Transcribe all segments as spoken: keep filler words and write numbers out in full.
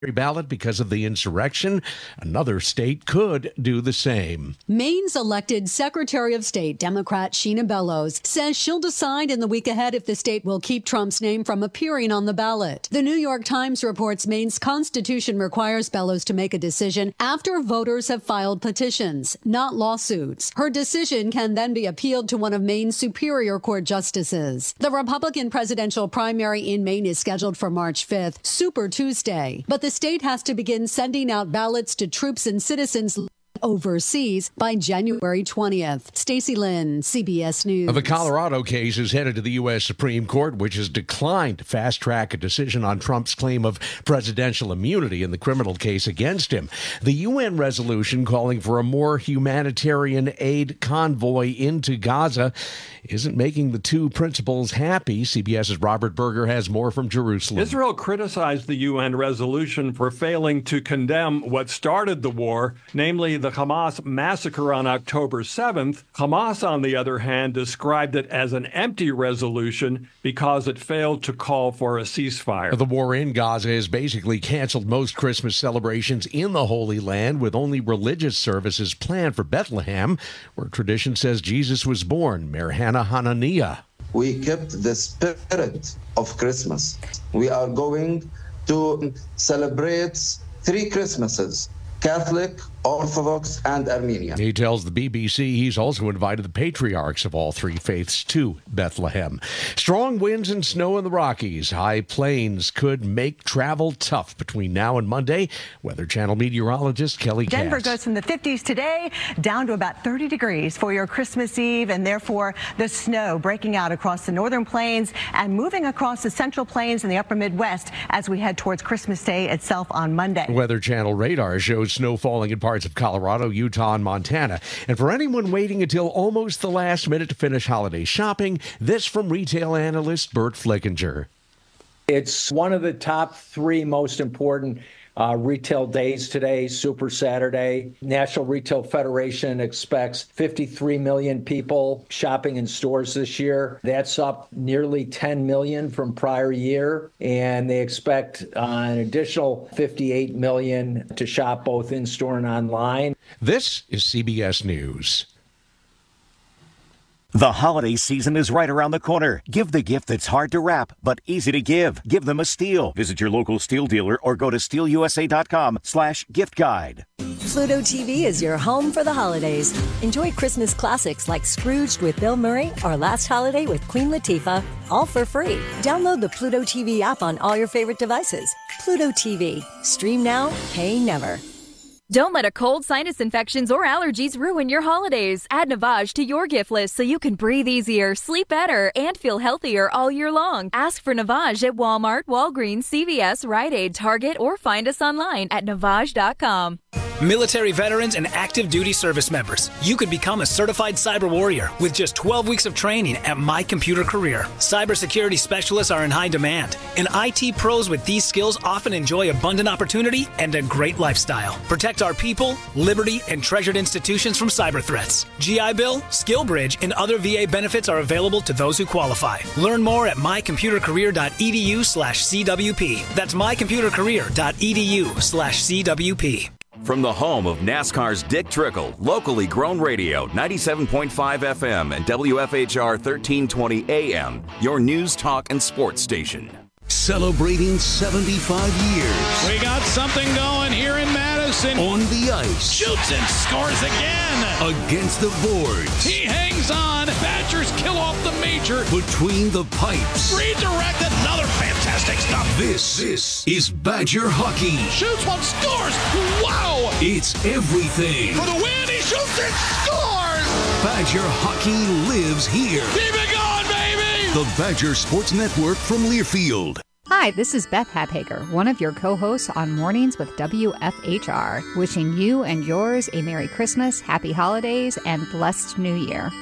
ballot because of the insurrection. Another state could do the same. Maine's elected Secretary of State, Democrat Sheena Bellows, says she'll decide in the week ahead if the state will keep Trump's name from appearing on the ballot. The New York Times reports Maine's constitution requires Bellows to make a decision after voters have filed petitions, not lawsuits. Her decision can then be appealed to one of Maine's Superior Court justices. The Republican presidential primary in Maine is scheduled for March fifth, Super Tuesday, but the state has to begin sending out ballots to troops and citizens overseas by January twentieth. Stacey Lynn, C B S News. The Colorado case is headed to the U S Supreme Court, which has declined to fast-track a decision on Trump's claim of presidential immunity in the criminal case against him. The U N resolution calling for a more humanitarian aid convoy into Gaza isn't making the two principals happy. CBS's Robert Berger has more from Jerusalem. Israel criticized the U N resolution for failing to condemn what started the war, namely the Hamas massacre on October seventh. Hamas, on the other hand, described it as an empty resolution because it failed to call for a ceasefire. The war in Gaza has basically canceled most Christmas celebrations in the Holy Land, with only religious services planned for Bethlehem, where tradition says Jesus was born. Mayor Hannah Hananiah. We kept the spirit of Christmas. We are going to celebrate three Christmases: Catholic, Orthodox, and Armenian. He tells the B B C he's also invited the patriarchs of all three faiths to Bethlehem. Strong winds and snow in the Rockies. High plains could make travel tough between now and Monday. Weather Channel meteorologist Kelly Katz. Denver goes from the fifties today down to about thirty degrees for your Christmas Eve, and therefore the snow breaking out across the northern plains and moving across the central plains and the upper Midwest as we head towards Christmas Day itself on Monday. Weather Channel radar shows snow falling in parts of Colorado, Utah, and Montana. And for anyone waiting until almost the last minute to finish holiday shopping, this from retail analyst Bert Flickinger. It's one of the top three most important uh, retail days today, Super Saturday. National Retail Federation expects fifty-three million people shopping in stores this year. That's up nearly ten million from prior year. And they expect uh, an additional fifty-eight million to shop both in store and online. This is C B S News. The holiday season is right around the corner. Give the gift that's hard to wrap, but easy to give. Give them a Steel. Visit your local Steel dealer or go to steel u s a dot com slash gift guide. Pluto T V is your home for the holidays. Enjoy Christmas classics like Scrooged with Bill Murray or Last Holiday with Queen Latifah, all for free. Download the Pluto T V app on all your favorite devices. Pluto T V. Stream now, pay never. Don't let a cold, sinus infections, or allergies ruin your holidays. Add Navage to your gift list so you can breathe easier, sleep better, and feel healthier all year long. Ask for Navage at Walmart, Walgreens, C V S, Rite Aid, Target, or find us online at navage dot com. Military veterans and active duty service members, you could become a certified cyber warrior with just twelve weeks of training at My Computer Career. Cybersecurity specialists are in high demand, and I T pros with these skills often enjoy abundant opportunity and a great lifestyle. Protect our people, liberty, and treasured institutions from cyber threats. G I Bill, SkillBridge, and other V A benefits are available to those who qualify. Learn more at my computer career dot e d u slash c w p. That's my computer career dot e d u slash c w p. From the home of NASCAR's Dick Trickle, locally grown radio, ninety-seven point five F M and W F H R thirteen twenty A M, your news, talk, and sports station. Celebrating seventy-five years. We got something going here in Madison. On the ice. Shoots and scores again. Against the boards. He hangs on. Badgers kill off the major. Between the pipes. Redirected. Another fantastic stuff. This, this is Badger hockey. Shoots one, scores. Wow. It's everything. For the win, he shoots and scores. Badger hockey lives here. Keep it going, baby. The Badger Sports Network from Learfield. Hi, this is Beth Hadhager, one of your co-hosts on Mornings with W F H R, wishing you and yours a Merry Christmas, Happy Holidays, and blessed New Year.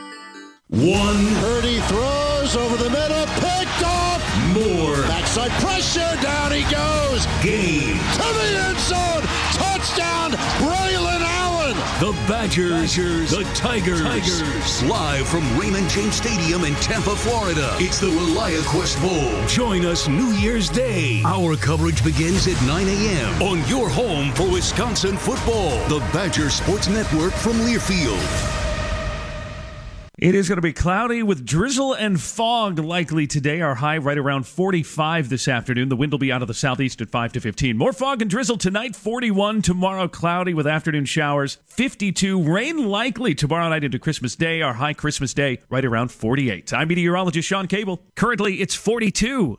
One. Purdy throws over the middle, picked off. More. Backside pressure, down he goes. Game. To the end zone, touchdown, Braylon Allen. The Badgers, Badgers, the Tigers. Tigers, live from Raymond James Stadium in Tampa, Florida. It's the ReliaQuest Bowl. Join us New Year's Day. Our coverage begins at nine a.m. on your home for Wisconsin football. The Badger Sports Network from Learfield. It is going to be cloudy with drizzle and fog likely today. Our high right around forty-five this afternoon. The wind will be out of the southeast at five to fifteen. More fog and drizzle tonight, forty-one. Tomorrow, cloudy with afternoon showers, fifty-two. Rain likely tomorrow night into Christmas Day. Our high Christmas Day right around forty-eight. I'm meteorologist Sean Cable. Currently, it's forty-two.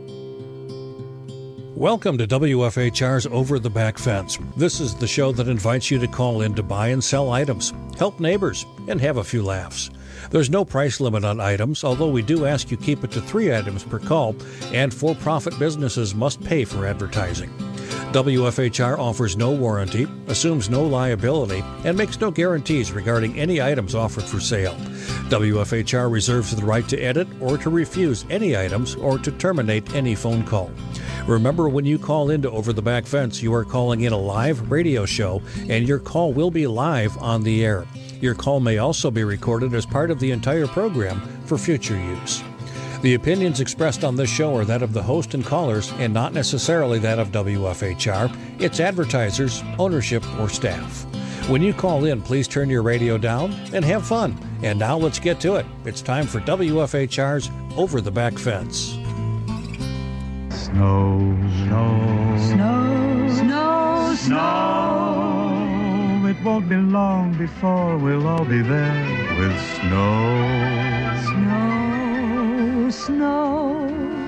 Welcome to W F H R's Over the Back Fence. This is the show that invites you to call in to buy and sell items, help neighbors, and have a few laughs. There's no price limit on items, although we do ask you keep it to three items per call, and for-profit businesses must pay for advertising. W F H R offers no warranty, assumes no liability, and makes no guarantees regarding any items offered for sale. W F H R reserves the right to edit or to refuse any items or to terminate any phone call. Remember, when you call into Over the Back Fence, you are calling in a live radio show, and your call will be live on the air. Your call may also be recorded as part of the entire program for future use. The opinions expressed on this show are that of the host and callers and not necessarily that of W F H R, its advertisers, ownership, or staff. When you call in, please turn your radio down and have fun. And now let's get to it. It's time for W F H R's Over the Back Fence. Snow, snow, snow, snow, snow. It won't be long before we'll all be there with snow. Snow, snow.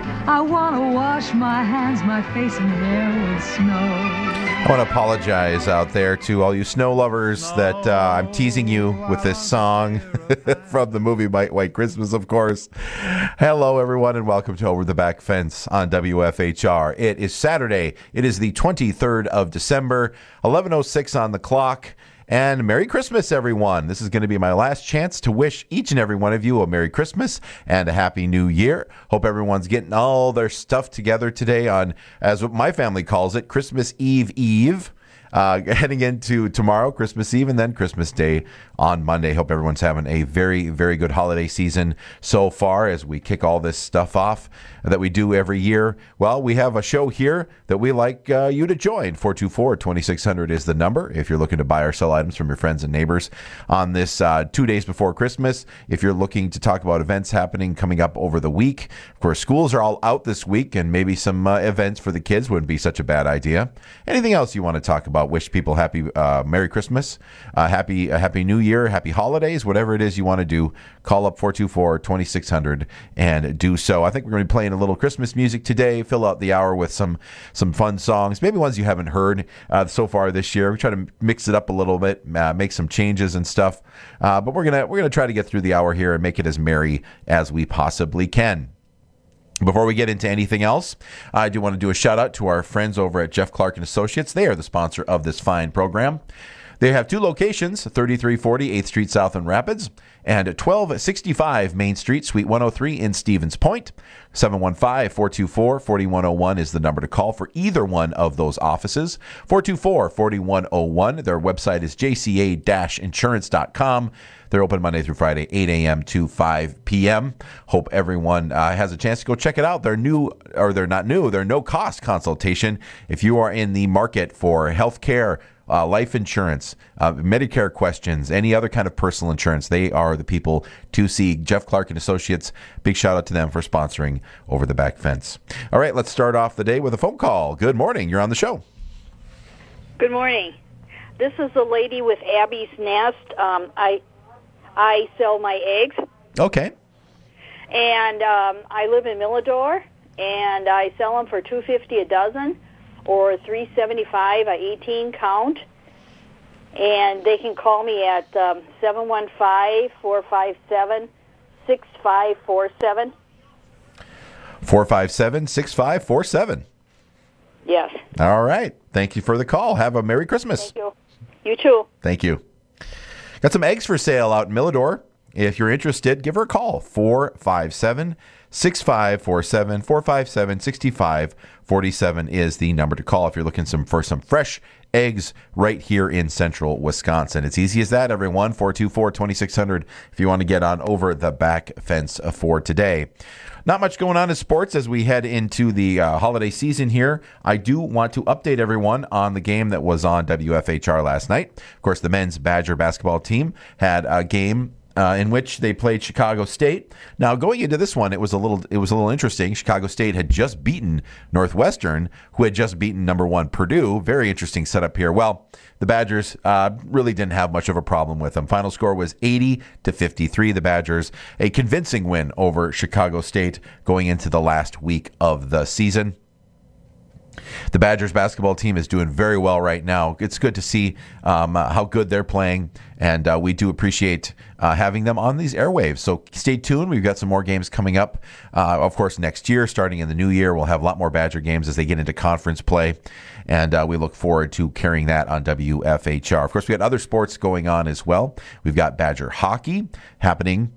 I want to wash my hands, my face, and hair with snow. I want to apologize out there to all you snow lovers that uh, I'm teasing you with this song from the movie White Christmas, of course. Hello, everyone, and welcome to Over the Back Fence on W F H R. It is Saturday. It is the twenty-third of December, eleven oh six on the clock. And Merry Christmas, everyone. This is going to be my last chance to wish each and every one of you a Merry Christmas and a Happy New Year. Hope everyone's getting all their stuff together today on, as what my family calls it, Christmas Eve Eve. Uh, heading into tomorrow, Christmas Eve, and then Christmas Day on Monday. Hope everyone's having a very, very good holiday season so far as we kick all this stuff off that we do every year. Well, we have a show here that we like uh, you to join. four two four, two six zero zero is the number if you're looking to buy or sell items from your friends and neighbors on this uh, two days before Christmas. If you're looking to talk about events happening coming up over the week. Of course, schools are all out this week, and maybe some uh, events for the kids wouldn't be such a bad idea. Anything else you want to talk about? Wish people happy uh, Merry Christmas, uh, happy uh, Happy New Year, Happy Holidays, whatever it is you want to do. Call up four two four, two six zero zero and do so. I think we're going to be playing a little Christmas music today. Fill out the hour with some some fun songs, maybe ones you haven't heard uh, so far this year. We try to mix it up a little bit, uh, make some changes and stuff. Uh, but we're gonna we're gonna try to get through the hour here and make it as merry as we possibly can. Before we get into anything else, I do want to do a shout out to our friends over at Jeff Clark and Associates. They are the sponsor of this fine program. They have two locations, thirty-three forty eighth Street South in Rapids and twelve sixty-five Main Street, Suite one oh three in Stevens Point. seven one five, four two four, four one zero one is the number to call for either one of those offices. four two four, four one zero one. Their website is j c a dash insurance dot com. They're open Monday through Friday, eight a.m. to five p.m. Hope everyone uh, has a chance to go check it out. They're new, or they're not new. They're no-cost consultation. If you are in the market for health care, uh, life insurance, uh, Medicare questions, any other kind of personal insurance, they are the people to see. Jeff Clark and Associates, big shout out to them for sponsoring Over the Back Fence. All right, let's start off the day with a phone call. Good morning. You're on the show. Good morning. This is the lady with Abby's Nest. Um, I... I sell my eggs. Okay. And um, I live in Millador, and I sell them for two dollars and fifty cents a dozen or three dollars and seventy-five cents a eighteen count. And they can call me at um, seven one five, four five seven, six five four seven. four five seven, six five four seven. Yes. All right. Thank you for the call. Have a Merry Christmas. Thank you. You too. Thank you. Got some eggs for sale out in Millador if you're interested, give her a call. four five seven, six five four seven. four five seven, six five four seven is the number to call if you're looking some for some fresh eggs right here in central Wisconsin. It's easy as that, everyone. four two four, two six zero zero if you want to get on over the back fence for today. Not much going on in sports as we head into the uh, holiday season here. I do want to update everyone on the game that was on W F H R last night. Of course, the men's Badger basketball team had a game Uh, in which they played Chicago State. Now, going into this one, it was a little it was a little interesting. Chicago State had just beaten Northwestern, who had just beaten number one Purdue. Very interesting setup here. Well, the Badgers uh, really didn't have much of a problem with them. Final score was eighty to fifty-three. The Badgers, a convincing win over Chicago State going into the last week of the season. The Badgers basketball team is doing very well right now. It's good to see um, uh, how good they're playing, and uh, we do appreciate uh, having them on these airwaves. So stay tuned. We've got some more games coming up. Uh, of course, next year, starting in the new year, we'll have a lot more Badger games as they get into conference play, and uh, we look forward to carrying that on W F H R. Of course, we got other sports going on as well. We've got Badger hockey happening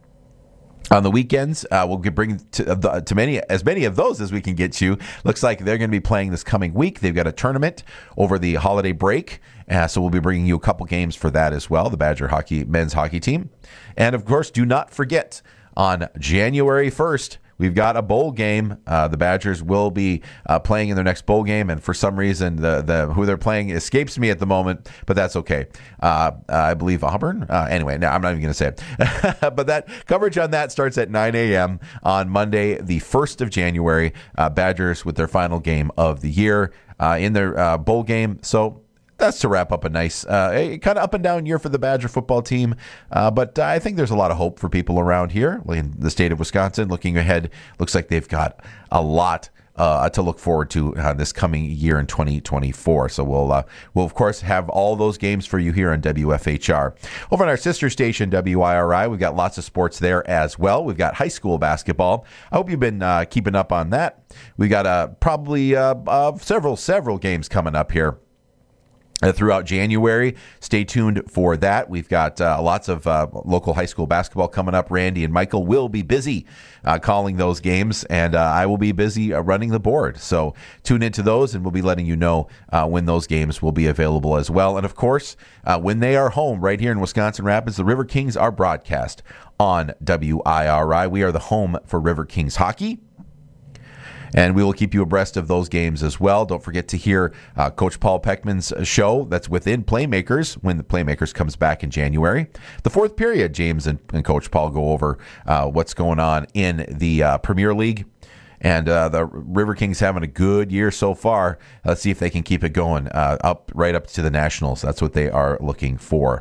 on the weekends. Uh, we'll bring to, uh, to many as many of those as we can get to. Looks like they're going to be playing this coming week. They've got a tournament over the holiday break, uh, so we'll be bringing you a couple games for that as well, the Badger hockey men's hockey team. And, of course, do not forget, on January first, we've got a bowl game. Uh, the Badgers will be uh, playing in their next bowl game, and for some reason, the the who they're playing escapes me at the moment, but that's okay. Uh, I believe Auburn. Uh, anyway, no, I'm not even going to say it. But that coverage on that starts at nine a.m. on Monday, the first of January. Uh, Badgers with their final game of the year uh, in their uh, bowl game. So that's to wrap up a nice, uh, kind of up and down year for the Badger football team. Uh, but I think there's a lot of hope for people around here in the state of Wisconsin. Looking ahead, looks like they've got a lot uh, to look forward to uh, this coming year in twenty twenty-four. So we'll, uh, we'll, of course, have all those games for you here on W F H R. Over on our sister station, W I R I, we've got lots of sports there as well. We've got high school basketball. I hope you've been uh, keeping up on that. We got uh, probably uh, uh, several, several games coming up here Uh, throughout January. Stay tuned for that. We've got uh, lots of uh, local high school basketball coming up. Randy and Michael will be busy uh, calling those games, and uh, I will be busy uh, running the board. So tune into those, and we'll be letting you know uh, when those games will be available as well. And, of course, uh, when they are home right here in Wisconsin Rapids, the River Kings are broadcast on W I R I. We are the home for River Kings hockey, and we will keep you abreast of those games as well. Don't forget to hear uh, Coach Paul Peckman's show that's within Playmakers when the Playmakers comes back in January. The fourth period, James and, and Coach Paul go over uh, what's going on in the uh, Premier League. And uh, the River Kings having a good year so far. Let's see if they can keep it going uh, up right up to the Nationals. That's what they are looking for.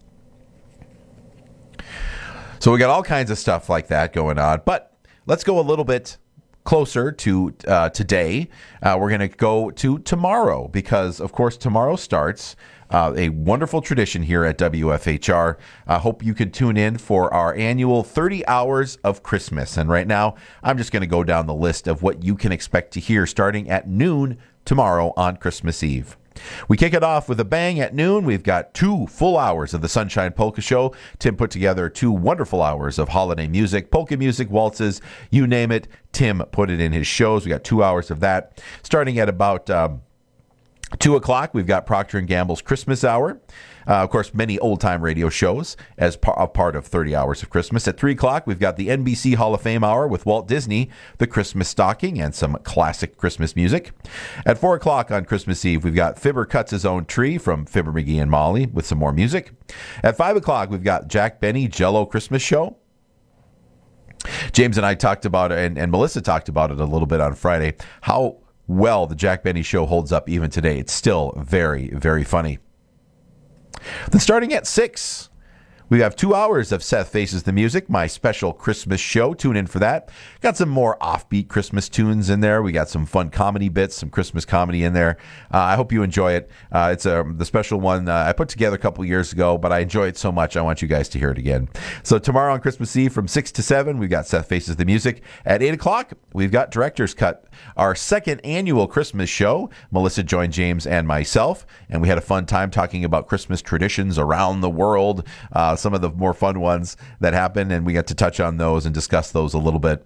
So we got all kinds of stuff like that going on. But let's go a little bit closer to uh, today. Uh, we're going to go to tomorrow because, of course, tomorrow starts uh, a wonderful tradition here at W F H R. I hope you can tune in for our annual thirty hours of Christmas. And right now, I'm just going to go down the list of what you can expect to hear starting at noon tomorrow on Christmas Eve. We kick it off with a bang at noon. We've got two full hours of the Sunshine Polka Show. Tim put together two wonderful hours of holiday music, polka music, waltzes, you name it. Tim put it in his shows. We got two hours of that. Starting at about um, two o'clock, we've got Procter and Gamble's Christmas Hour. Uh, of course, many old-time radio shows as par- a part of thirty hours of Christmas. At three o'clock, we've got the N B C Hall of Fame Hour with Walt Disney, the Christmas Stocking, and some classic Christmas music. At four o'clock on Christmas Eve, we've got Fibber Cuts His Own Tree from Fibber, McGee, and Molly with some more music. At five o'clock, we've got Jack Benny Jell-O Christmas Show. James and I talked about it, and, and Melissa talked about it a little bit on Friday, how well the Jack Benny Show holds up even today. It's still very, very funny. Then starting at six, we have two hours of Seth Faces the Music, my special Christmas show. Tune in for that. Got some more offbeat Christmas tunes in there. We got some fun comedy bits, some Christmas comedy in there. Uh, I hope you enjoy it. Uh, it's a, the special one uh, I put together a couple years ago, but I enjoy it so much I want you guys to hear it again. So tomorrow on Christmas Eve from six to seven, we've got Seth Faces the Music. At eight o'clock, we've got Director's Cut, our second annual Christmas show. Melissa joined James and myself, and we had a fun time talking about Christmas traditions around the world. Uh, some of the more fun ones that happen, and we get to touch on those and discuss those a little bit.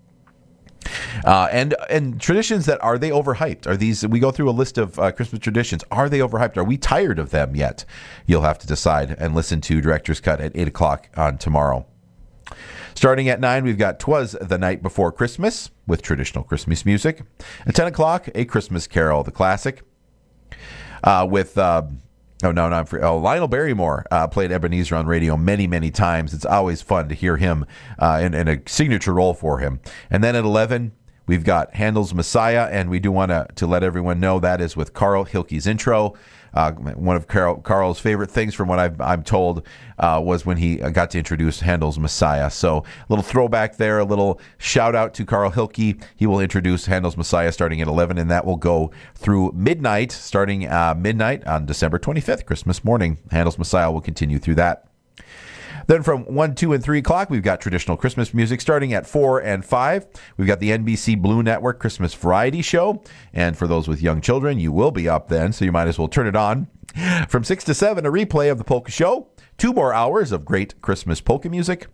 Uh, and and traditions that, are they overhyped? Are these, we go through a list of uh, Christmas traditions. Are they overhyped? Are we tired of them yet? You'll have to decide and listen to Director's Cut at eight o'clock on tomorrow. Starting at nine, we've got 'Twas the Night Before Christmas with traditional Christmas music. At ten o'clock, A Christmas Carol, the classic, uh, with... Uh, Oh, no, not for, oh, Lionel Barrymore uh, played Ebenezer on radio many, many times. It's always fun to hear him uh, in, in a signature role for him. And then at eleven, we've got Handel's Messiah, and we do want to to let everyone know that is with Carl Hilke's intro. Uh, one of Carl, Carl's favorite things, from what I've, I'm told, uh, was when he got to introduce Handel's Messiah. So a little throwback there, a little shout out to Carl Hilke. He will introduce Handel's Messiah starting at eleven, and that will go through midnight, starting uh, midnight on December twenty-fifth, Christmas morning. Handel's Messiah will continue through that. Then from one, two, and three o'clock, we've got traditional Christmas music. Starting at four and five, we've got the N B C Blue Network Christmas Variety Show. And for those with young children, you will be up then, so you might as well turn it on. From six to seven, a replay of the Polka Show. Two more hours of great Christmas polka music.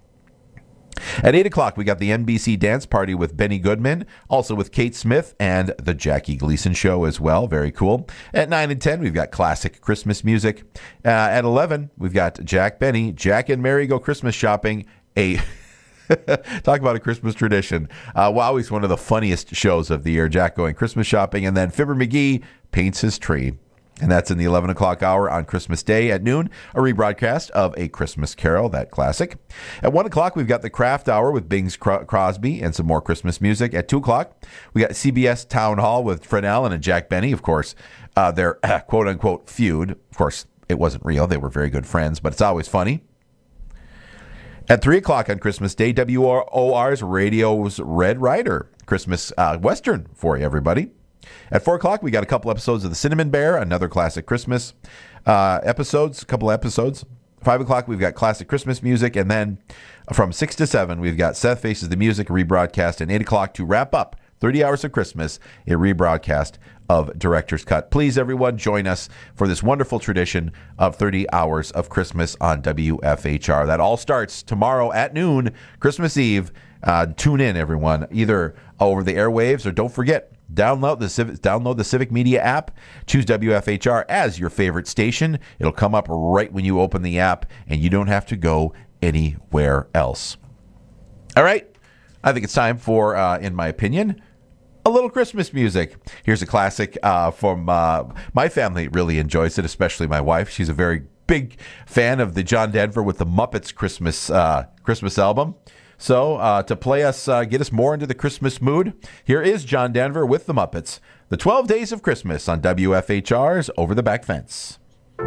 At eight o'clock, we got the N B C Dance Party with Benny Goodman, also with Kate Smith and the Jackie Gleason Show as well. Very cool. At nine and ten, we've got classic Christmas music. Uh, at eleven, we've got Jack Benny, Jack and Mary Go Christmas Shopping, a... Talk about a Christmas tradition. Uh, wow, he's one of the funniest shows of the year. Jack going Christmas shopping, and then Fibber McGee paints his tree. And that's in the eleven o'clock hour on Christmas Day. At noon, a rebroadcast of A Christmas Carol, that classic. At one o'clock, we've got the Craft Hour with Bing Crosby and some more Christmas music. At two o'clock, we got C B S Town Hall with Fred Allen and Jack Benny, of course. Uh, their uh, quote-unquote feud. Of course, it wasn't real. They were very good friends, but it's always funny. At three o'clock on Christmas Day, W R O R's Radio's Red Rider, Christmas uh, Western for you, everybody. At four o'clock, we got a couple episodes of The Cinnamon Bear, another classic Christmas uh, episodes, a couple episodes. five o'clock, we've got classic Christmas music. And then from six to seven, we've got Seth Faces the Music, rebroadcast. And eight o'clock to wrap up thirty hours of Christmas, a rebroadcast of Director's Cut. Please, everyone, join us for this wonderful tradition of thirty hours of Christmas on W F H R. That all starts tomorrow at noon, Christmas Eve. Uh, tune in, everyone, either over the airwaves or don't forget, Download the Civic, download the Civic Media app. Choose W F H R as your favorite station. It'll come up right when you open the app, and you don't have to go anywhere else. All right. I think it's time for, uh, in my opinion, a little Christmas music. Here's a classic uh, from uh, my family. Really enjoys it, especially my wife. She's a very big fan of the John Denver with the Muppets Christmas uh, Christmas album. So uh, to play us, uh, get us more into the Christmas mood, here is John Denver with the Muppets. The twelve Days of Christmas on W F H R's Over the Back Fence.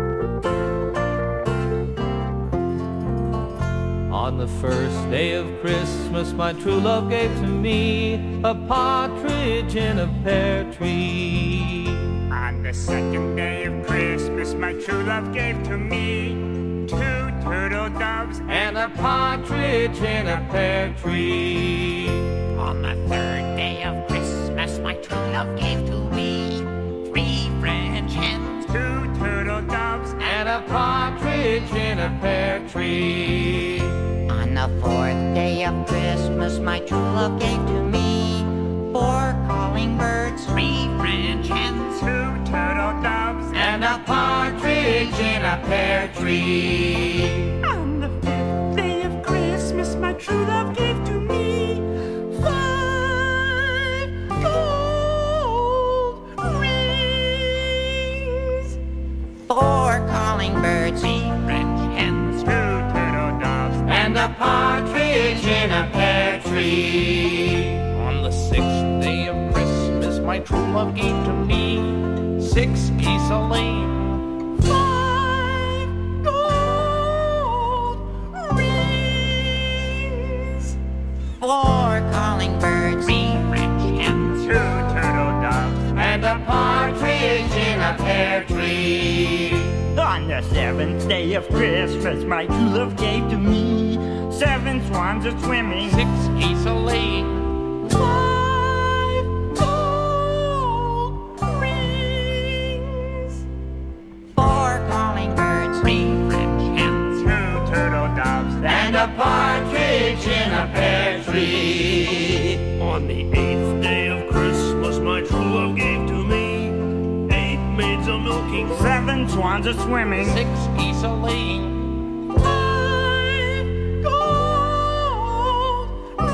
On the first day of Christmas, my true love gave to me a partridge in a pear tree. On the second day of Christmas, my true love gave to me two turtle doves and a partridge in a pear tree. On the third day of Christmas, my true love gave to me three French hens, two turtle doves and a partridge in a pear tree. On the fourth day of Christmas, my true love gave to me four calling birds, three French hens, two turtle doves and a partridge in a pear tree. On the fifth day of Christmas, my true love gave to me five gold rings, four calling birds, three French hens, two turtle doves and a partridge in a pear tree. On the sixth day of Christmas, my true love gave to me six geese a laying, five gold rings, four calling birds, three French hens, two turtle doves and a partridge in a pear tree. On the seventh day of Christmas, my true love gave to me seven swans a swimming, six geese a laying, five gold rings, four calling birds, three French hens, two maids a milking, seven swans a swimming, six geese a laying, five gold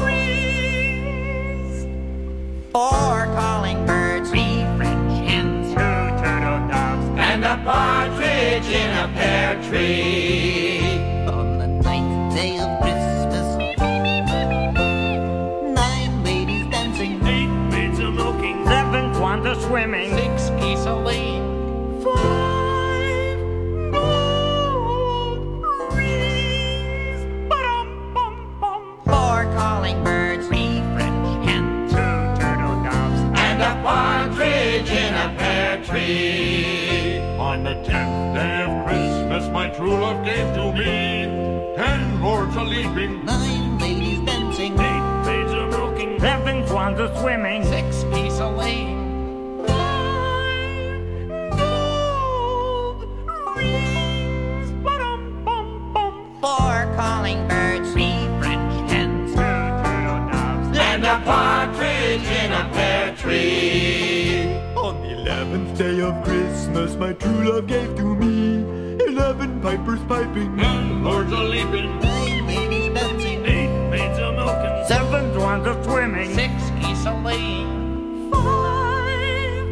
rings, Four calling birds, three French hens, two turtle doves, and a partridge in a pear tree. On the ninth day of Christmas, nine ladies dancing, eight maids a milking, seven swans a swimming, six geese a laying, five gold rings, ba-dum, bum, bum, four calling birds, three French hens, two turtle doves, and a partridge in a pear tree. On the tenth day of Christmas, my true love gave to me ten lords a leaping, Nine ladies dancing, eight maids a milking, seven swans a swimming, six geese a laying, five gold rings, ba-dum, bum, bum, four calling birds, three French hens, two turtle doves, and a partridge in a pear tree. On the eleventh day of Christmas, my true love gave to me eleven pipers piping, ten lords a leaping, Nine ladies dancing, eight maids a milking, seven swans a swimming, six geese a laying, five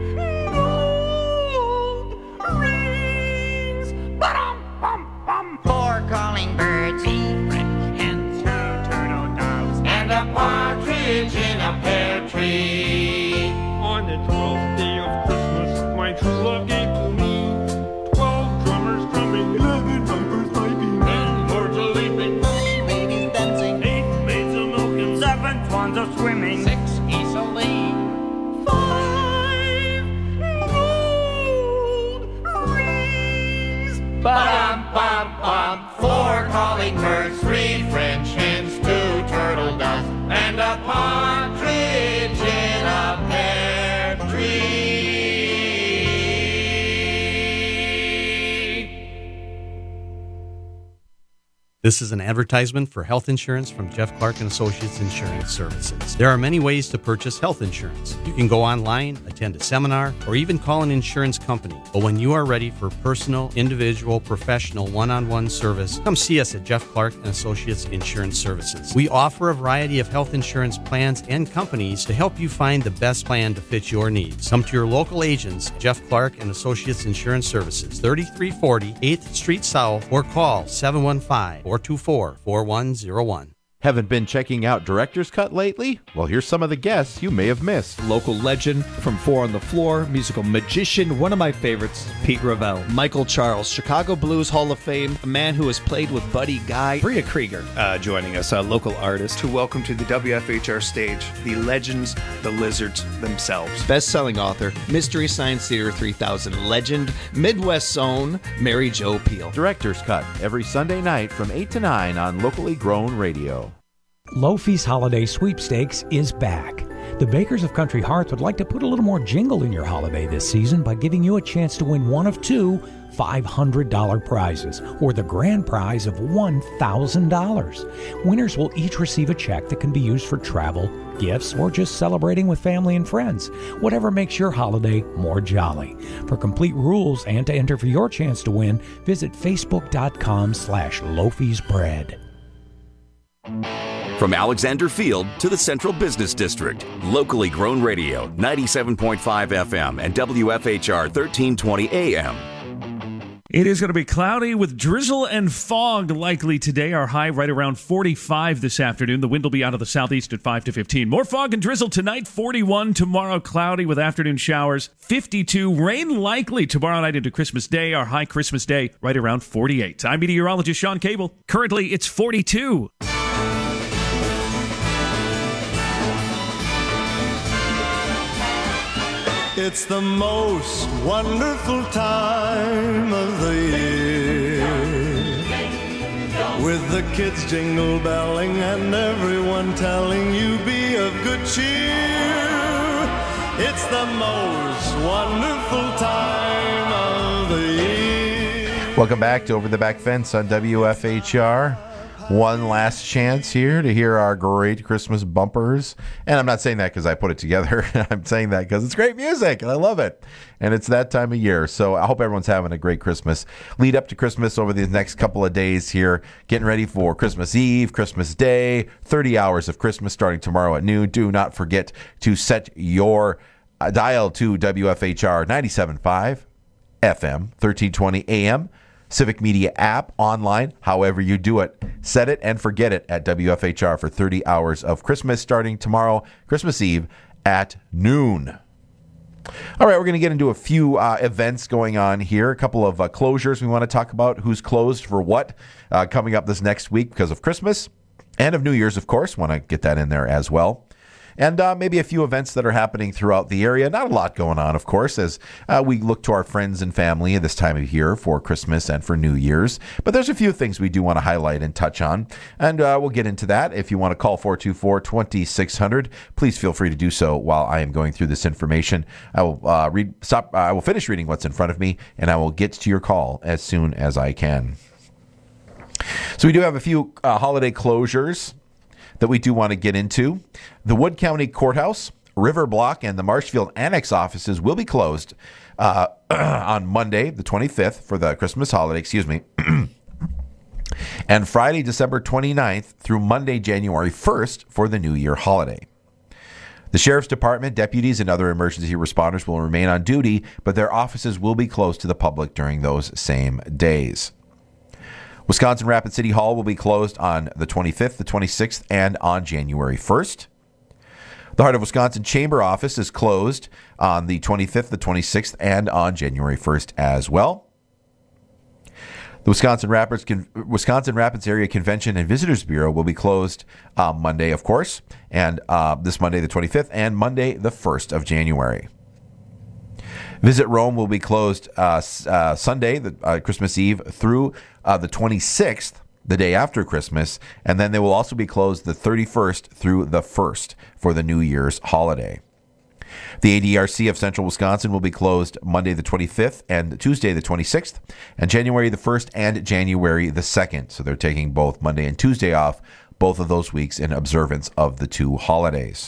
gold rings, ba-dum, bum, bum, four calling birds, three French hens, two turtle doves, and a partridge in a pear tree. On the twelfth day of Christmas, my true love gave to me twelve drummers drumming, eleven pipers piping, ten lords a leaping, Nine ladies dancing, eight maids a milking, seven swans a swimming, six geese a laying, five gold rings, ba-dum bum bum. Four calling birds, three French hens, two turtle doves, and a partridge in a pear tree. This is an advertisement for health insurance from Jeff Clark and Associates Insurance Services. There are many ways to purchase health insurance. You can go online, attend a seminar, or even call an insurance company. But when you are ready for personal, individual, professional, one-on-one service, come see us at Jeff Clark and Associates Insurance Services. We offer a variety of health insurance plans and companies to help you find the best plan to fit your needs. Come to your local agents, Jeff Clark and Associates Insurance Services, thirty-three forty eighth Street South, or call seven one five, four two four, four one zero one. Haven't been checking out Director's Cut lately? Well, here's some of the guests you may have missed. Local legend from Four on the Floor, musical magician, one of my favorites, Pete Gravel. Michael Charles, Chicago Blues Hall of Fame, a man who has played with Buddy Guy. Bria Krieger uh, joining us, a local artist. To welcome to the W F H R stage, the legends, the lizards themselves. Best-selling author, Mystery Science Theater three thousand legend, Midwest's own, Mary Jo Peil. Director's Cut, every Sunday night from eight to nine on Locally Grown Radio. Lofi's Holiday Sweepstakes is back. The Bakers of Country Hearth would like to put a little more jingle in your holiday this season by giving you a chance to win one of two five hundred dollars prizes, or the grand prize of one thousand dollars. Winners will each receive a check that can be used for travel, gifts, or just celebrating with family and friends. Whatever makes your holiday more jolly. For complete rules and to enter for your chance to win, visit facebook.com slash Lofi's Bread. From Alexander Field to the Central Business District, locally grown radio, ninety-seven point five F M and W F H R thirteen twenty A M. It is going to be cloudy with drizzle and fog likely today. Our high right around forty-five this afternoon. The wind will be out of the southeast at five to fifteen. More fog and drizzle tonight, forty-one. Tomorrow, cloudy with afternoon showers, fifty-two. Rain likely tomorrow night into Christmas Day. Our high Christmas Day right around forty-eight. I'm meteorologist Sean Cable. Currently, it's forty-two. It's the most wonderful time of the year, with the kids jingle belling and everyone telling you be of good cheer. It's the most wonderful time of the year. Welcome back to Over the Back Fence on W F H R. one last chance here to hear our great Christmas bumpers. And I'm not saying that because I put it together. I'm saying that because it's great music and I love it. And it's that time of year. So I hope everyone's having a great Christmas. Lead up to Christmas over these next couple of days here. Getting ready for Christmas Eve, Christmas Day, thirty hours of Christmas starting tomorrow at noon. Do not forget to set your uh, dial to W F H R ninety-seven point five F M, thirteen twenty A M. Civic Media app, online, however you do it. Set it and forget it at W F H R for thirty hours of Christmas starting tomorrow, Christmas Eve at noon. All right, we're going to get into a few uh, events going on here. A couple of uh, closures we want to talk about. Who's closed for what uh, coming up this next week because of Christmas and of New Year's, of course. Want to get that in there as well. And uh, maybe a few events that are happening throughout the area. Not a lot going on, of course, as uh, we look to our friends and family at this time of year for Christmas and for New Year's. But there's a few things we do want to highlight and touch on. And uh, we'll get into that. If you want to call four two four, two six zero zero, please feel free to do so while I am going through this information. I will uh, read. Stop. Uh, I will finish reading what's in front of me, and I will get to your call as soon as I can. So we do have a few uh, holiday closures that we do want to get into. The Wood County Courthouse, River Block, and the Marshfield Annex offices will be closed uh, on Monday, the twenty-fifth, for the Christmas holiday, excuse me, and Friday, December twenty-ninth, through Monday, January first, for the New Year holiday. The Sheriff's Department, deputies, and other emergency responders will remain on duty, but their offices will be closed to the public during those same days. Wisconsin Rapids City Hall will be closed on the twenty-fifth, the twenty-sixth, and on January first. The Heart of Wisconsin Chamber Office is closed on the twenty-fifth, the twenty-sixth, and on January first as well. The Wisconsin Rapids Wisconsin Rapids Area Convention and Visitors Bureau will be closed uh, Monday, of course, and uh, this Monday, the twenty-fifth, and Monday, the first of January. Visit Rome will be closed uh, uh, Sunday, the, uh, Christmas Eve, through uh, the twenty-sixth, the day after Christmas, and then they will also be closed the thirty-first through the first for the New Year's holiday. The A D R C of Central Wisconsin will be closed Monday the twenty-fifth and Tuesday the twenty-sixth, and January the first and January the second. So they're taking both Monday and Tuesday off, both of those weeks in observance of the two holidays.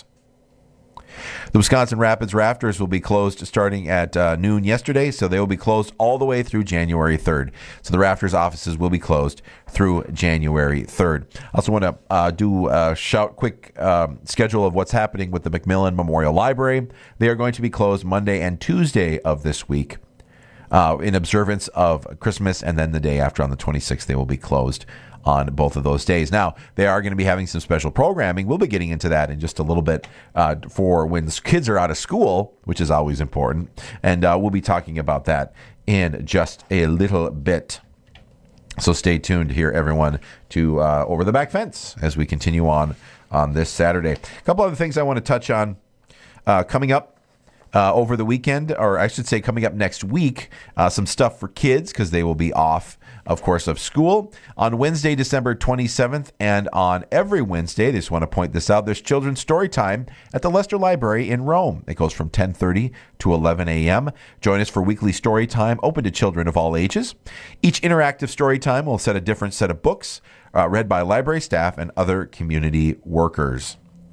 The Wisconsin Rapids Rafters will be closed starting at uh, noon yesterday, so they will be closed all the way through January third. So the Rafters offices will be closed through January third. I also want to uh, do a shout quick um, schedule of what's happening with the McMillan Memorial Library. They are going to be closed Monday and Tuesday of this week uh, in observance of Christmas, and then the day after on the twenty-sixth they will be closed on both of those days. Now, they are going to be having some special programming. We'll be getting into that in just a little bit uh, for when the kids are out of school, which is always important. And uh, we'll be talking about that in just a little bit. So stay tuned here, everyone, to uh, Over the Back Fence as we continue on on this Saturday. A couple other things I want to touch on uh, coming up. Uh, over the weekend, or I should say coming up next week, uh, some stuff for kids because they will be off, of course, of school. On Wednesday, December twenty-seventh, and on every Wednesday, I just want to point this out, there's children's story time at the Lester Library in Rome. It goes from ten thirty to eleven a.m. Join us for weekly story time, open to children of all ages. Each interactive story time will set a different set of books uh, read by library staff and other community workers.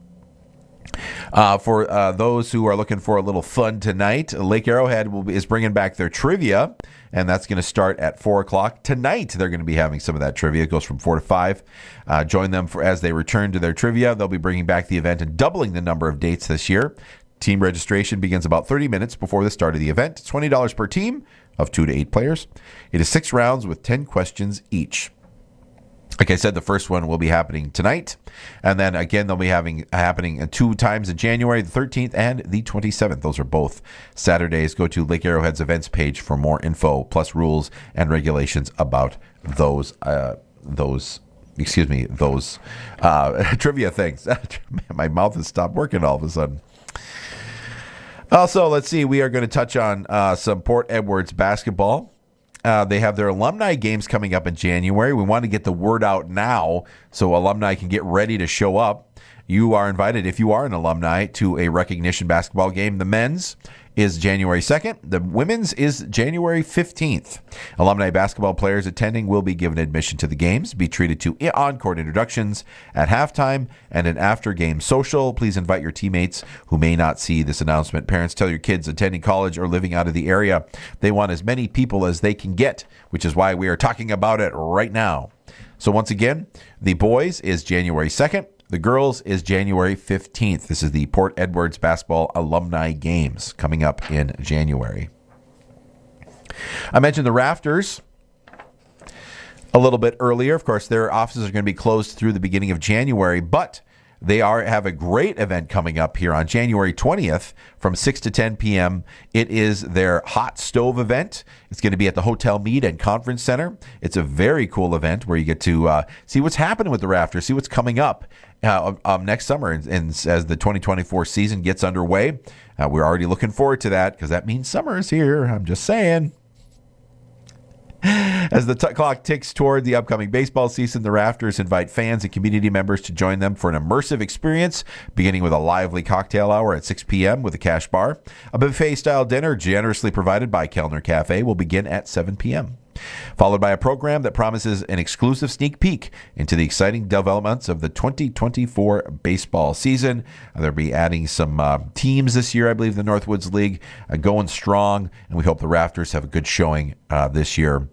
Uh, for uh, those who are looking for a little fun tonight, Lake Arrowhead will be, is bringing back their trivia, and that's going to start at four o'clock. Tonight, they're going to be having some of that trivia. It goes from four to five. Uh, join them for as they return to their trivia. They'll be bringing back the event and doubling the number of dates this year. Team registration begins about thirty minutes before the start of the event. It's twenty dollars per team of two to eight players. It is six rounds with ten questions each. Like I said, the first one will be happening tonight. And then again, they'll be having happening two times in January, the thirteenth and the twenty-seventh. Those are both Saturdays. Go to Lake Arrowhead's events page for more info, plus rules and regulations about those, uh, those, excuse me, those uh, trivia things. My mouth has stopped working all of a sudden. Also, let's see, we are going to touch on uh, some Port Edwards basketball. Uh, they have their alumni games coming up in January. We want to get the word out now so alumni can get ready to show up. You are invited, if you are an alumni, to a recognition basketball game. The men's is January second. The women's is January fifteenth. Alumni basketball players attending will be given admission to the games, be treated to on-court introductions at halftime and an after-game social. Please invite your teammates who may not see this announcement. Parents, tell your kids attending college or living out of the area they want as many people as they can get, which is why we are talking about it right now. So once again, the boys is January second. The girls is January fifteenth. This is the Port Edwards Basketball Alumni Games coming up in January. I mentioned the Rafters a little bit earlier. Of course, their offices are going to be closed through the beginning of January, but they are have a great event coming up here on January twentieth from six to ten p.m. It is their Hot Stove event. It's going to be at the Hotel Mead and Conference Center. It's a very cool event where you get to uh, see what's happening with the Rafters, see what's coming up uh, um, next summer and, and as the twenty twenty-four season gets underway. Uh, we're already looking forward to that because that means summer is here. I'm just saying. As the t- clock ticks toward the upcoming baseball season, the Rafters invite fans and community members to join them for an immersive experience, beginning with a lively cocktail hour at six p.m. with a cash bar. A buffet-style dinner generously provided by Kellner Cafe will begin at seven p.m., followed by a program that promises an exclusive sneak peek into the exciting developments of the twenty twenty-four baseball season. They'll be adding some uh, teams this year. I believe the Northwoods League uh, going strong, and we hope the Rafters have a good showing uh, this year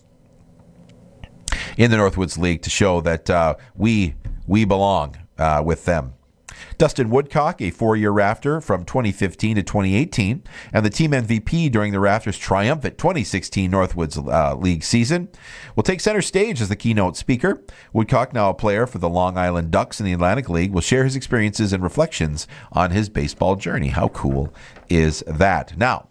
in the Northwoods League to show that uh, we we belong uh, with them. Dustin Woodcock, a four-year Rafter from twenty fifteen to twenty eighteen, and the team M V P during the Rafters' triumphant twenty sixteen Northwoods uh, League season, will take center stage as the keynote speaker. Woodcock, now a player for the Long Island Ducks in the Atlantic League, will share his experiences and reflections on his baseball journey. How cool is that? Now,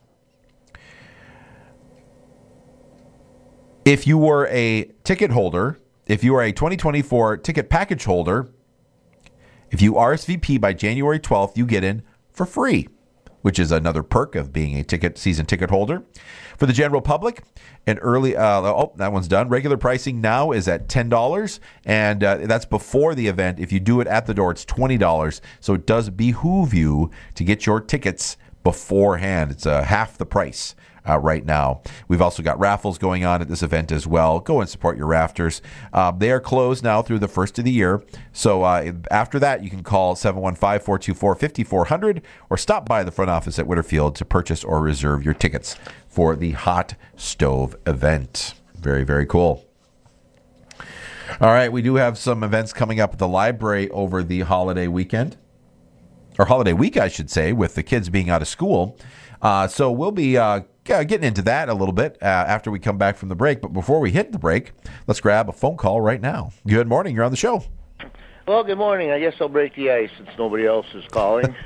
if you were a ticket holder, if you are a twenty twenty-four ticket package holder, if you R S V P by January twelfth, you get in for free, which is another perk of being a ticket season ticket holder. For the general public, an early, uh, oh, that one's done. Regular pricing now is at ten dollars, and uh, that's before the event. If you do it at the door, it's twenty dollars. So it does behoove you to get your tickets beforehand. It's uh, half the price. Uh, right now. We've also got raffles going on at this event as well. Go and support your Rafters. Uh, they are closed now through the first of the year. So uh, after that, you can call seven one five, four two four, five four zero zero or stop by the front office at Whitterfield to purchase or reserve your tickets for the Hot Stove event. Very, very cool. All right, we do have some events coming up at the library over the holiday weekend. Or holiday week, I should say, with the kids being out of school. Uh, so we'll be uh, getting into that a little bit uh, after we come back from the break. But before we hit the break, let's grab a phone call right now. Good morning. You're on the show. Well, good morning. I guess I'll break the ice since nobody else is calling.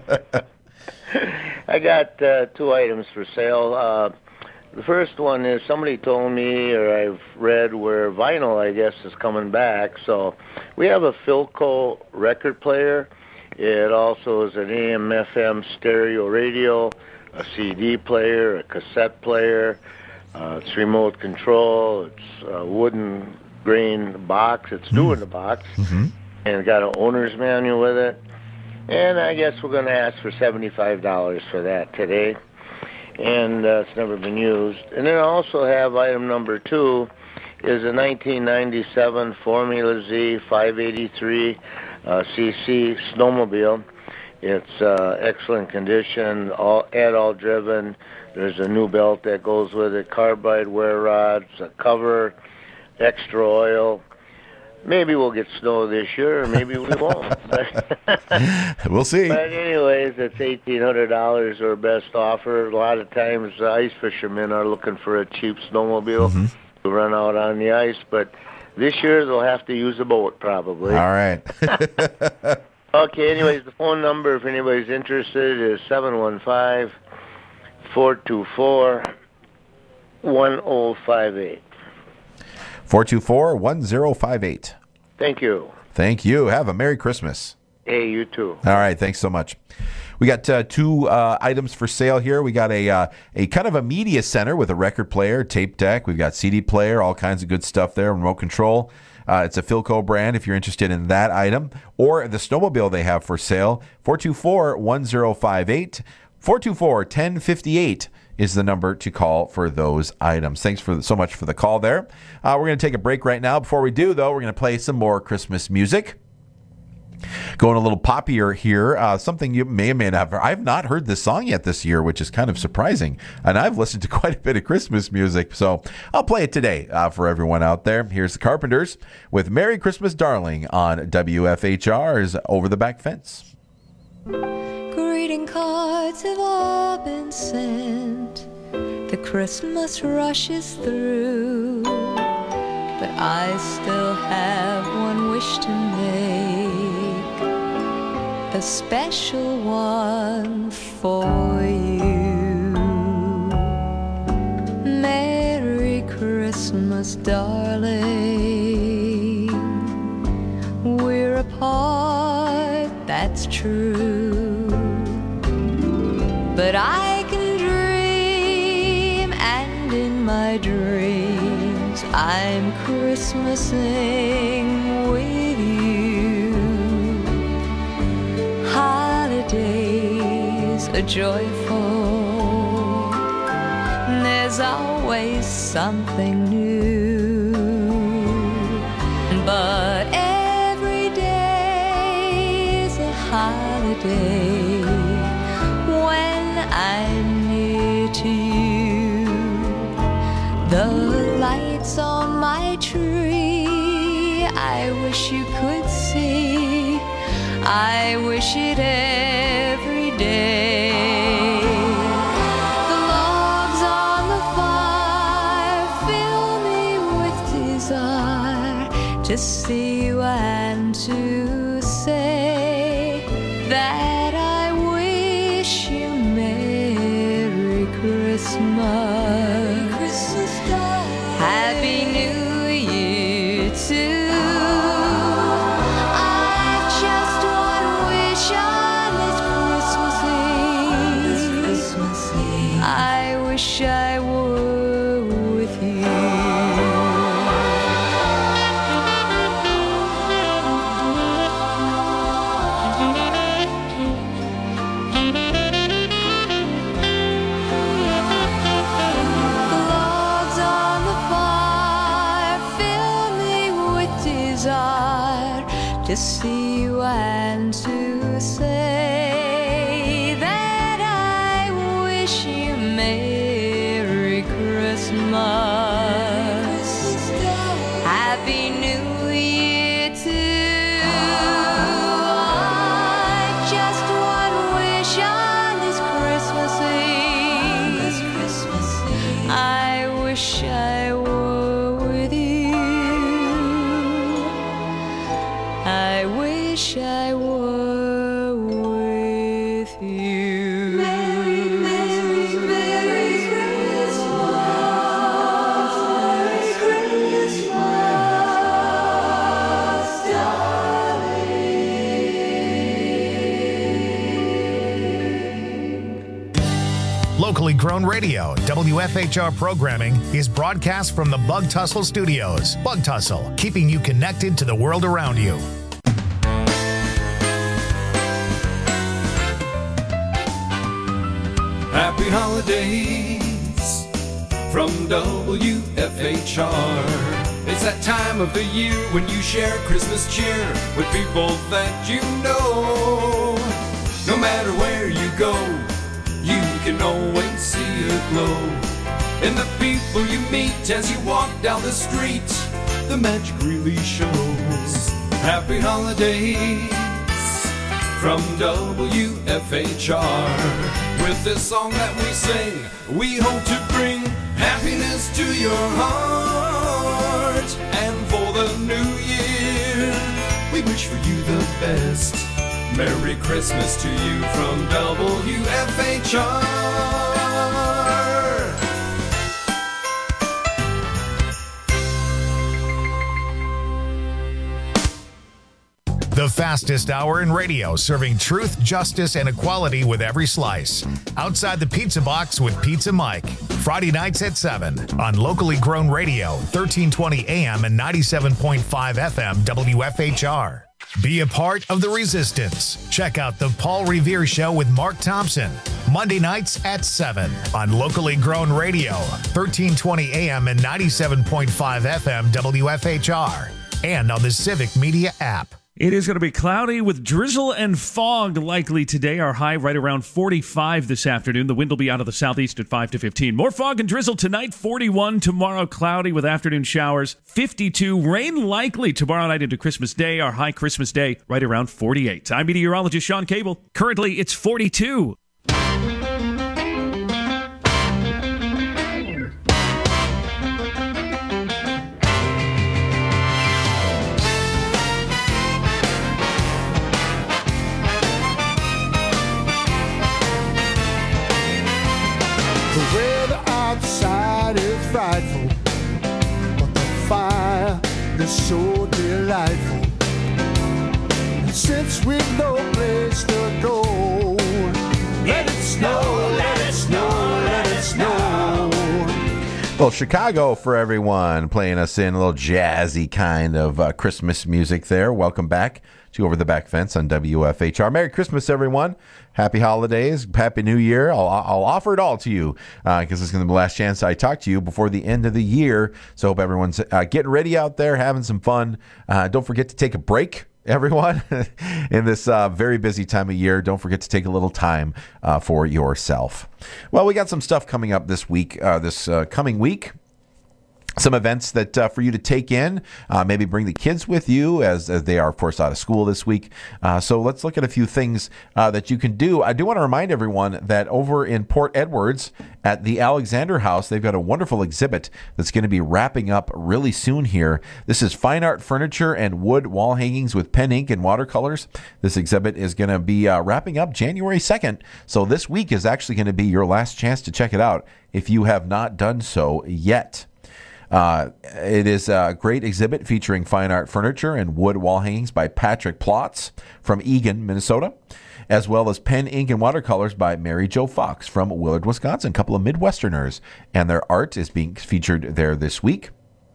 I got uh, two items for sale. Uh, the first one is somebody told me, or I've read, where vinyl, I guess, is coming back. So we have a Philco record player. It also is an A M F M stereo radio, a C D player, a cassette player. Uh, it's remote control. It's a wooden grain box. It's new in the box. Mm-hmm. And got an owner's manual with it. And I guess we're going to ask for seventy-five dollars for that today. And uh, it's never been used. And then I also have item number two is a nineteen ninety-seven Formula Z five eighty-three uh, C C snowmobile. It's uh, excellent condition, all add-all driven. There's a new belt that goes with it, carbide wear rods, a cover, extra oil. Maybe we'll get snow this year, or maybe we won't. We'll see. But anyways, it's eighteen hundred dollars our best offer. A lot of times uh, ice fishermen are looking for a cheap snowmobile Mm-hmm. to run out on the ice, but this year they'll have to use a boat probably. All right. Okay, anyways, the phone number, if anybody's interested, is seven one five, four two four, one zero five eight. four two four, one zero five eight. Thank you. Thank you. Have a Merry Christmas. Hey, you too. All right, thanks so much. We got uh, two uh, items for sale here. We got a uh, a kind of a media center with a record player, tape deck. We've got C D player, all kinds of good stuff there, remote control. Uh, it's a Philco brand if you're interested in that item. Or the snowmobile they have for sale, four two four, one zero five eight. four two four, one zero five eight is the number to call for those items. Thanks for so much for the call there. Uh, we're going to take a break right now. Before we do, though, we're going to play some more Christmas music. Going a little poppier here, uh, something you may or may not have. I've not heard this song yet this year, which is kind of surprising. And I've listened to quite a bit of Christmas music, so I'll play it today uh, for everyone out there. Here's the Carpenters with Merry Christmas, Darling on W F H R's Over the Back Fence. Greeting cards have all been sent. The Christmas rushes through, but I still have one wish to make, a special one for you. Merry Christmas, darling. We're apart, that's true, but I can dream, and in my dreams I'm Christmasing with you. Holidays are joyful, there's always something new, but every day is a holiday when I'm near to you. The lights on my tree, I wish you could see, I wish it every day. The logs on the fire fill me with desire to see you and to say that I wish you Merry Christmas. Christmas, Happy New Year too. I've just one wish on this Christmas Eve. I wish I were with you. To see you and to say that I wish you Merry Christmas, Happy New Year too. I've just one wish on this Christmas Eve. I wish I were with you. I wish I were with you. Merry, Merry, Merry Christmas. Merry Christmas, darling. Locally grown radio, W F H R programming is broadcast from the Bug Tussle Studios. Bug Tussle, keeping you connected to the world around you. Happy holidays from W F H R. It's that time of the year when you share Christmas cheer with people that you know. No matter where you go, you can always see a glow in the people you meet as you walk down the street. The magic really shows. Happy holidays from W F H R. With this song that we sing, we hope to bring happiness to your heart. And for the new year, we wish for you the best. Merry Christmas to you from W F H R. The fastest hour in radio, serving truth, justice, and equality with every slice. Outside the Pizza Box with Pizza Mike. Friday nights at seven on locally grown radio, thirteen twenty A M and ninety-seven point five F M W F H R. Be a part of the resistance. Check out the Paul Revere Show with Mark Thompson. Monday nights at seven on locally grown radio, thirteen twenty A M and ninety-seven point five F M W F H R, and on the Civic Media app. It is going to be cloudy with drizzle and fog likely today. Our high right around forty-five this afternoon. The wind will be out of the southeast at five to fifteen. More fog and drizzle tonight, forty-one. Tomorrow, cloudy with afternoon showers, fifty-two. Rain likely tomorrow night into Christmas Day. Our high Christmas Day right around forty-eight. I'm meteorologist Sean Cable. Currently, it's forty-two. The weather outside is frightful, but the fire is so delightful. And since we've no place to go, let it snow, let it snow, let it snow. Well, Chicago for everyone, playing us in a little jazzy kind of uh, Christmas music there. Welcome back to Over the Back Fence on W F H R. Merry Christmas, everyone. Happy holidays. Happy New Year. I'll, I'll offer it all to you because uh, it's going to be the last chance I talk to you before the end of the year. So hope everyone's uh, getting ready out there, having some fun. Uh, don't forget to take a break, everyone, in this uh, very busy time of year. Don't forget to take a little time uh, for yourself. Well, we got some stuff coming up this week, uh, this uh, coming week. Some events that uh, for you to take in, uh, maybe bring the kids with you as, as they are, of course, out of school this week. Uh, so let's look at a few things uh, that you can do. I do want to remind everyone that over in Port Edwards at the Alexander House, they've got a wonderful exhibit that's going to be wrapping up really soon here. This is fine art furniture and wood wall hangings with pen ink and watercolors. This exhibit is going to be uh, wrapping up January second. So this week is actually going to be your last chance to check it out if you have not done so yet. Uh, it is a great exhibit featuring fine art furniture and wood wall hangings by Patrick Plotz from Eagan, Minnesota, as well as pen, ink, and watercolors by Mary Jo Fox from Willard, Wisconsin, a couple of Midwesterners, and their art is being featured there this week.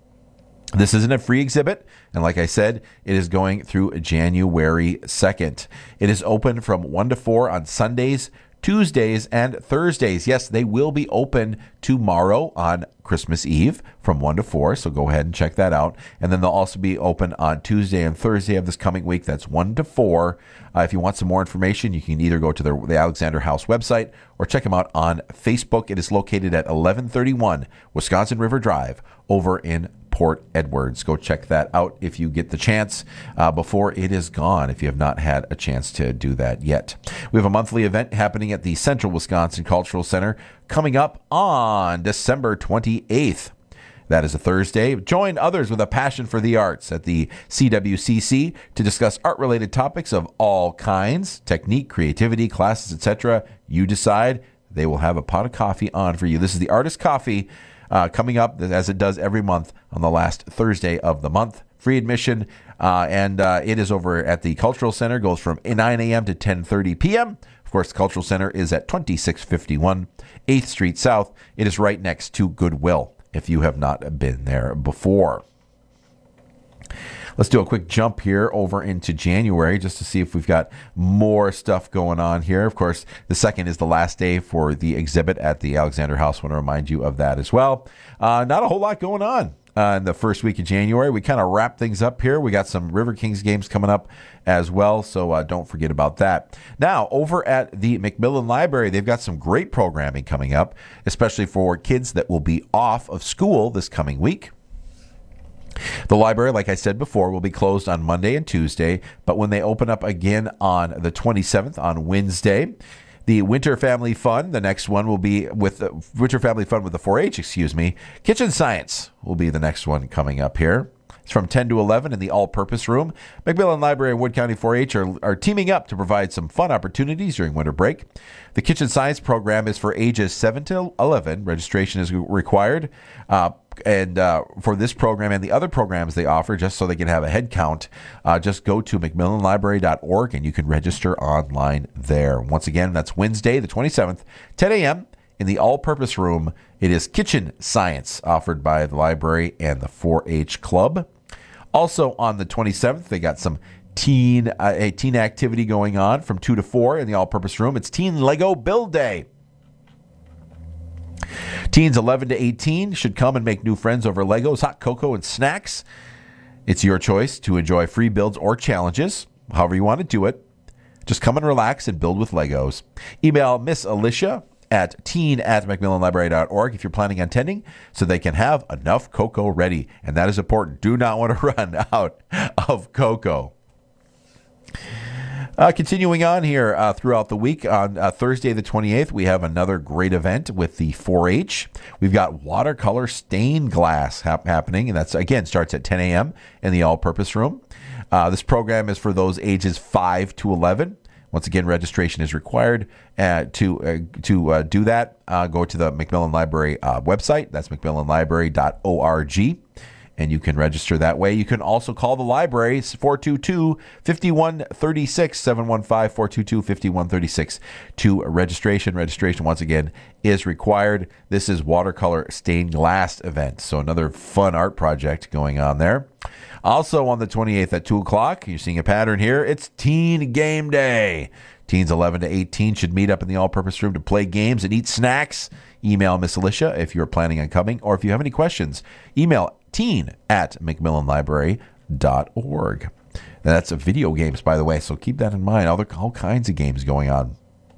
This isn't a free exhibit, and like I said, it is going through January second. It is open from one to four on Sundays, Tuesdays, and Thursdays. Yes, they will be open tomorrow on Christmas Eve from one to four, so go ahead and check that out. And then they'll also be open on Tuesday and Thursday of this coming week. That's one to four. Uh, if you want some more information, you can either go to the, the Alexander House website or check them out on Facebook. It is located at eleven thirty-one Wisconsin River Drive over in Port Edwards. Go check that out if you get the chance uh, before it is gone, if you have not had a chance to do that yet. We have a monthly event happening at the Central Wisconsin Cultural Center coming up on December twenty-eighth. That is a Thursday. Join others with a passion for the arts at the C W C C to discuss art-related topics of all kinds, technique, creativity, classes, et cetera. You decide. They will have a pot of coffee on for you. This is the Artist Coffee uh, coming up, as it does every month, on the last Thursday of the month. Free admission, uh, and uh, it is over at the Cultural Center. Goes from nine a.m. to ten thirty p.m. Of course, the Cultural Center is at twenty-six fifty-one eighth Street South. It is right next to Goodwill, if you have not been there before. Let's do a quick jump here over into January just to see if we've got more stuff going on here. Of course, the second is the last day for the exhibit at the Alexander House. I want to remind you of that as well. Uh, not a whole lot going on uh, in the first week of January. We kind of wrap things up here. We got some River Kings games coming up as well, so uh, don't forget about that. Now, over at the McMillan Library, they've got some great programming coming up, especially for kids that will be off of school this coming week. The library, like I said before, will be closed on Monday and Tuesday, but when they open up again on the twenty-seventh, on Wednesday, the Winter Family Fun, the next one will be with the Winter Family Fun with the four H, excuse me. Kitchen Science will be the next one coming up here. It's from ten to eleven in the all-purpose room. McMillan Library and Wood County four H are, are teaming up to provide some fun opportunities during winter break. The Kitchen Science program is for ages seven to eleven. Registration is required. Uh, and uh, for this program and the other programs they offer, just so they can have a head count, uh, just go to mcmillan library dot org and you can register online there. Once again, that's Wednesday, the twenty-seventh, ten a.m. in the all-purpose room. It is Kitchen Science offered by the library and the four H Club. Also on the twenty-seventh, they got some teen uh, a teen activity going on from two to four in the all-purpose room. It's Teen Lego Build Day. Teens eleven to eighteen should come and make new friends over Legos, hot cocoa, and snacks. It's your choice to enjoy free builds or challenges, however you want to do it. Just come and relax and build with Legos. Email Miss Alicia at teen at macmillan library dot org if you're planning on attending, so they can have enough cocoa ready. And that is important. Do not want to run out of cocoa. Uh, continuing on here uh, throughout the week, on uh, Thursday the twenty-eighth, we have another great event with the four H. We've got watercolor stained glass hap- happening, and that's, again, starts at ten a.m. in the all-purpose room. Uh, this program is for those ages five to eleven. Once again, registration is required. Uh, to uh, to uh, do that, uh, go to the Macmillan Library uh, website. That's macmillan library dot org. And you can register that way. You can also call the library, four two two, five one three six, seven one five, four two two, five one three six, to registration. Registration, once again, is required. This is watercolor stained glass event, so another fun art project going on there. Also on the twenty-eighth at two o'clock, you're seeing a pattern here. It's Teen Game Day. Teens eleven to eighteen should meet up in the all-purpose room to play games and eat snacks. Email Miss Alicia if you're planning on coming, or if you have any questions, email teen at macmillan library dot org. Now, that's a video games, by the way, so keep that in mind. All, the, all kinds of games going on.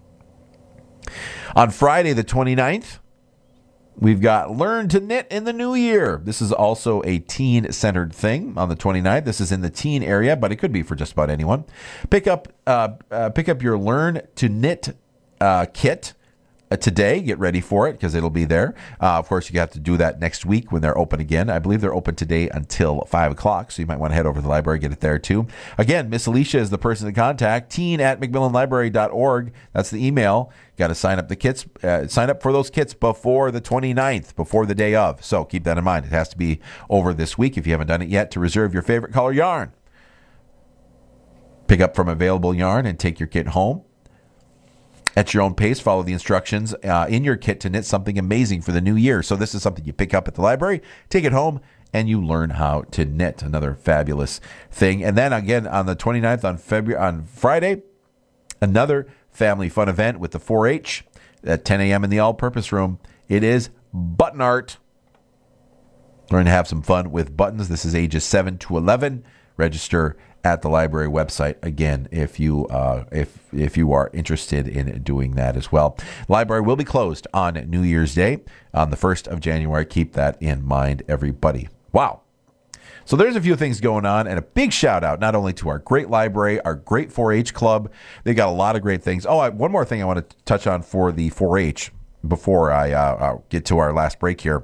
On Friday the twenty-ninth, we've got Learn to Knit in the New Year. This is also a teen-centered thing on the twenty-ninth. This is in the teen area, but it could be for just about anyone. Pick up, uh, uh, pick up your Learn to Knit uh, kit Uh, today. Get ready for it because it'll be there. Uh, of course, you have to do that next week when they're open again. I believe they're open today until five o'clock, so you might want to head over to the library, get it there too. Again, Miss Alicia is the person to contact. teen at macmillan library dot org. That's the email. You got to sign up the kits. Uh, sign up for those kits before the twenty-ninth, before the day of. So keep that in mind. It has to be over this week if you haven't done it yet, to reserve your favorite color yarn. Pick up from available yarn and take your kit home. At your own pace, follow the instructions uh, in your kit to knit something amazing for the new year. So this is something you pick up at the library, take it home, and you learn how to knit. Another fabulous thing. And then again on the twenty-ninth, on February, on Friday, another family fun event with the four H at ten a.m. in the all-purpose room. It is button art. We're going to have some fun with buttons. This is ages seven to eleven. Register at the library website again if you uh, if if you are interested in doing that as well. Library will be closed on New Year's Day on the first of January. Keep that in mind, everybody. Wow. So there's a few things going on, and a big shout out not only to our great library, our great four H club. They got a lot of great things. Oh, I, one more thing I want to touch on for the four H before I uh, get to our last break here.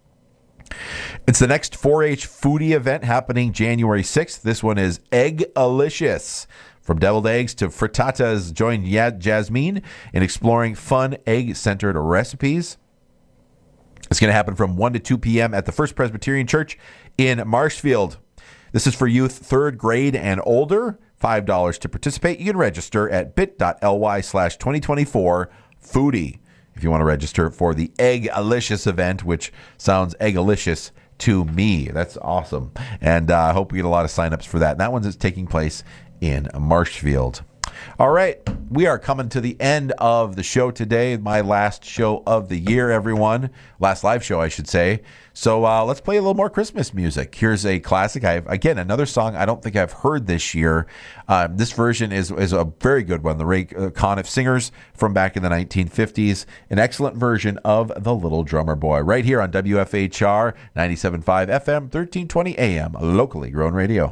It's the next four H foodie event happening January sixth. This one is Egg-alicious. From deviled eggs to frittatas, join Jasmine in exploring fun egg-centered recipes. It's going to happen from one to two p.m. at the First Presbyterian Church in Marshfield. This is for youth third grade and older. five dollars to participate. You can register at bit.ly slash 2024 foodie. If you want to register for the Egg-alicious event, which sounds egg-alicious to me. That's awesome. And uh, I hope we get a lot of signups for that. And that one's taking place in Marshfield. All right. We are coming to the end of the show today. My last show of the year, everyone. Last live show, I should say. So uh, let's play a little more Christmas music. Here's a classic. I have, again, another song I don't think I've heard this year. Um, this version is is a very good one. The Ray uh, Conniff Singers from back in the nineteen fifties. An excellent version of The Little Drummer Boy. Right here on W F H R ninety-seven point five F M, thirteen twenty A M, locally grown radio.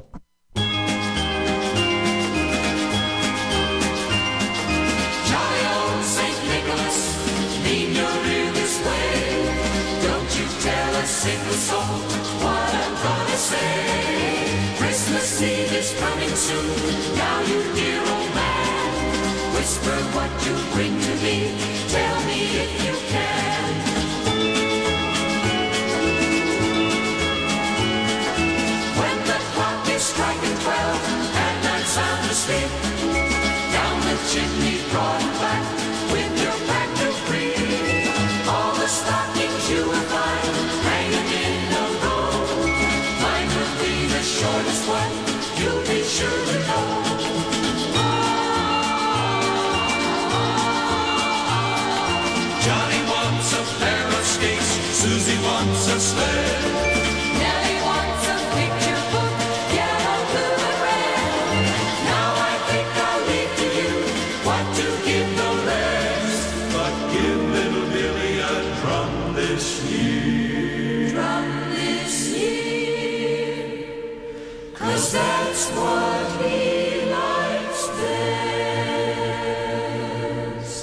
Single soul, what I'm gonna say. Christmas Eve is coming soon. Now you dear old man, whisper what you bring to me. Tell me if you can. When the clock is striking twelve and night sound asleep, down the chimney broad and back with your back to free. All the stockings you will find shortest one, you'll be sure to know. horse and sleigh. Nellie wants a picture book, yellow, blue, and red. Now I think I'll leave to you what to give the rest. But give little Billy a drum this year. Drum this year. 'Cause that's what he likes best.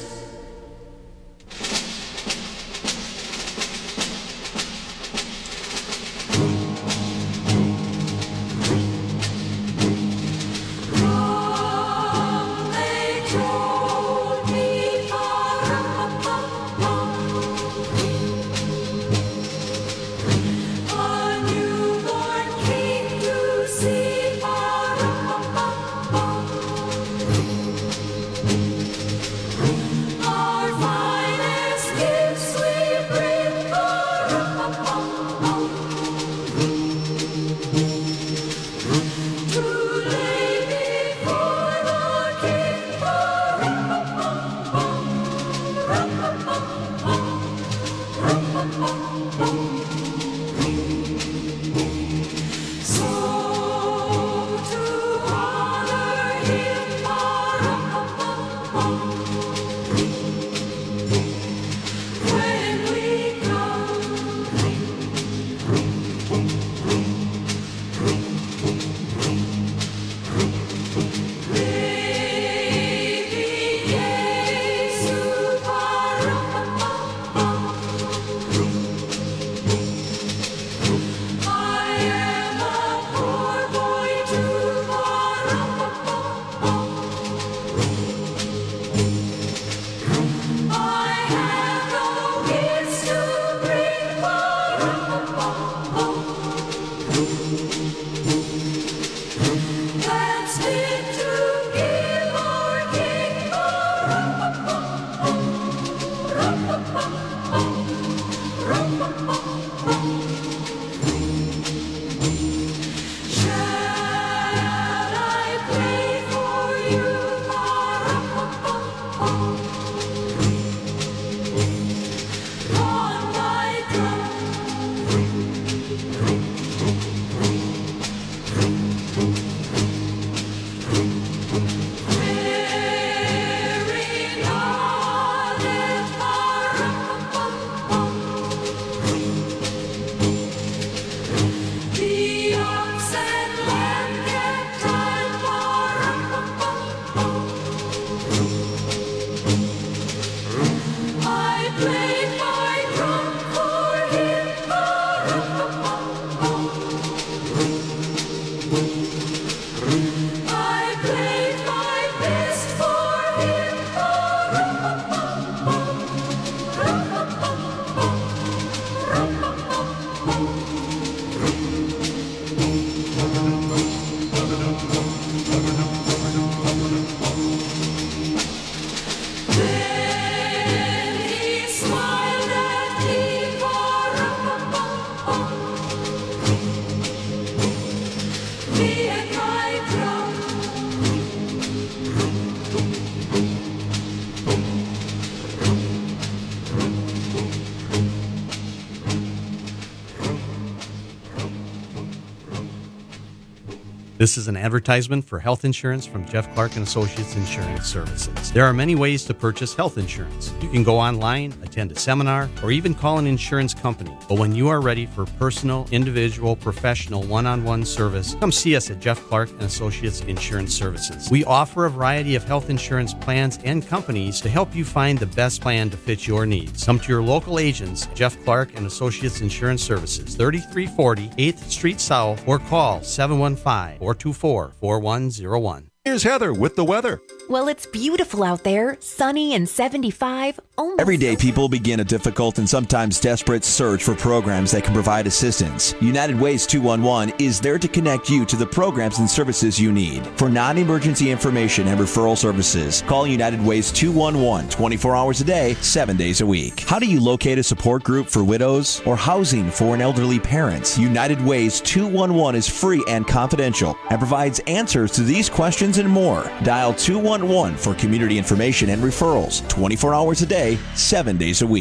This is an advertisement for health insurance from Jeff Clark and Associates Insurance Services. There are many ways to purchase health insurance. You can go online, attend a seminar, or even call an insurance company. But when you are ready for personal, individual, professional, one-on-one service, come see us at Jeff Clark and Associates Insurance Services. We offer a variety of health insurance plans and companies to help you find the best plan to fit your needs. Come to your local agents, Jeff Clark and Associates Insurance Services, thirty-three forty eighth Street South, or call seven one five, four two four, four one zero one. Here's Heather with the weather. Well, it's beautiful out there, sunny and seventy-five. Almost. Everyday people begin a difficult and sometimes desperate search for programs that can provide assistance. United Ways two one one is there to connect you to the programs and services you need. For non-emergency information and referral services, call United Ways two one one twenty-four hours a day, seven days a week. How do you locate a support group for widows or housing for an elderly parent? United Ways two one one is free and confidential and provides answers to these questions and more. Dial two one one for community information and referrals, twenty-four hours a day, seven days a week.